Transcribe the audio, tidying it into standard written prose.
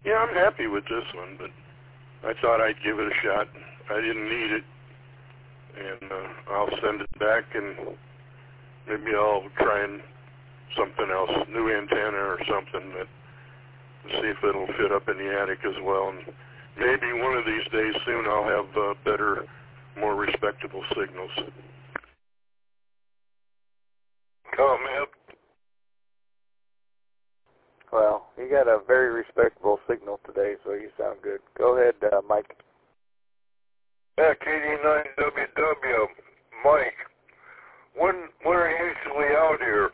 Yeah, I'm happy with this one, but I thought I'd give it a shot. I didn't need it, and I'll send it back, and maybe I'll try and something else, new antenna or something, that see if it'll fit up in the attic as well. And maybe one of these days soon I'll have better, more respectable signals. Comment. Well, you got a very respectable signal today, so you sound good. Go ahead, Mike. Yeah, KD9WW, Mike. When are you usually out here?